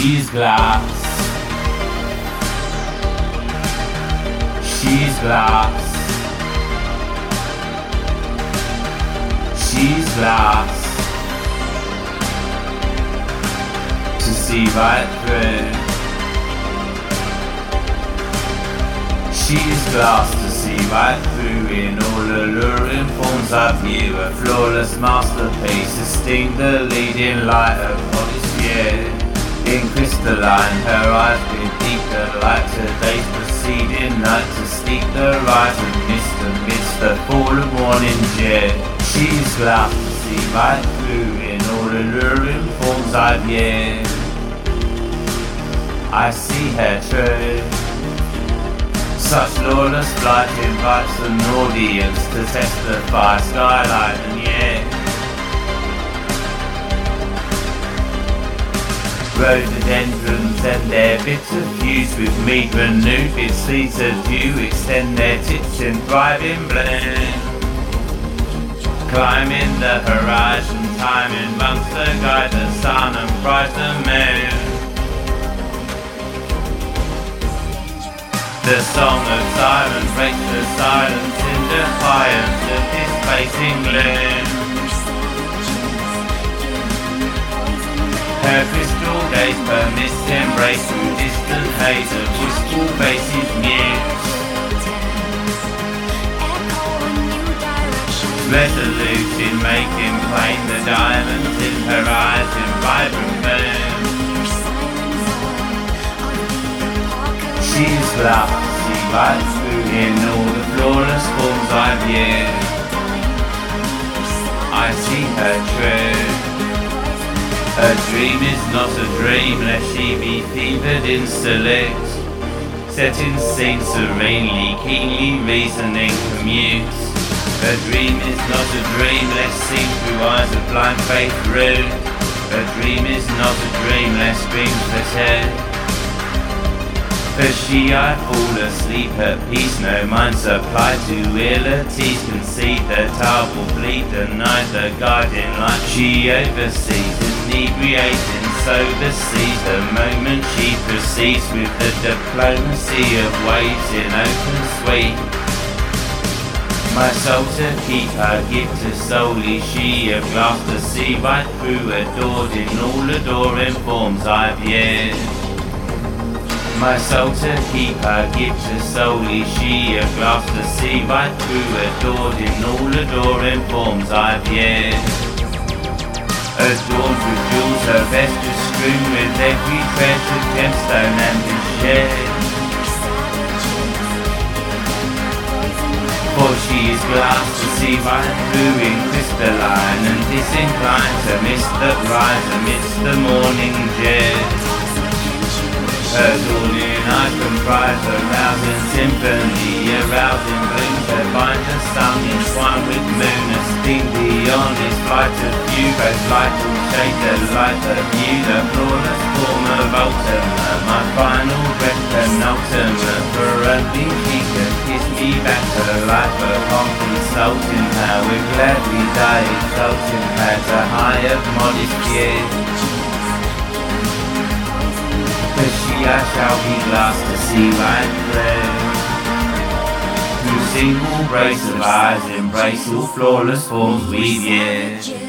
She's glass. She's glass. She's glass. To see right through. She's glass to see right through in all alluring forms of view. A flawless masterpiece, distinct the leading light of what is viewed. In crystalline, her eyes beneath the light. Today's proceeding night to steep the rise of mist amidst the fall of morning dew. She's glass to see right through in all alluring forms of view. I see her true. Such lawless flight invites an audience to testify, skyline and yeah. Rhododendrons and their bits of fuse with meat renewed, its seeds of dew extend their tips in thriving bloom. Climbing the horizon, timing months to guide the sun and prize the moon. The song of sirens breaks the silence in defiance of displacing gloom. Her crystal gaze permits embrace through distant haze of wistful faces mute. Resolute in making plain the diamonds in her eyes in vibrant bloom. She's glass, she right through in all the flawless forms I view. I see her true. Her dream is not a dream, lest she be fevered in select. Setting scene serenely, keenly reasoning commutes. Her dream is not a dream, lest seen through eyes of blind faith rude. Her dream is not a dream, lest dreams protect. For she I fall asleep at peace, no mind supplied to illities. Conceit the tile will bleed, denied the guiding light she oversees. Inebriating so the seas, the moment she proceeds with the diplomacy of waves in open sweep. My soul to keep her gift to solely she of glass to see right through, adored in all adoring forms I view. My soul to keep her gift to solely she of glass to see right through, adored in all adoring forms I view. Adorned with jewels, her vesture strewn with every treasured gemstone and is shared. For she is glass to see right through in crystalline, and disinclined to mist that rise amidst the morning dew. Her dawning I comprise, arousing symphony, arousing bloom to find the sun entwined with moon, a steam beyond its flight of view, both light and shade, the light of view, the flawless form of Ultima, my final breath penultimate, for only she can kiss me back to life upon consulting her, with gladly die exulting her to high of modest years. For she I shall be glass to see right through. Whose single brace of eyes embrace all flawless forms we view.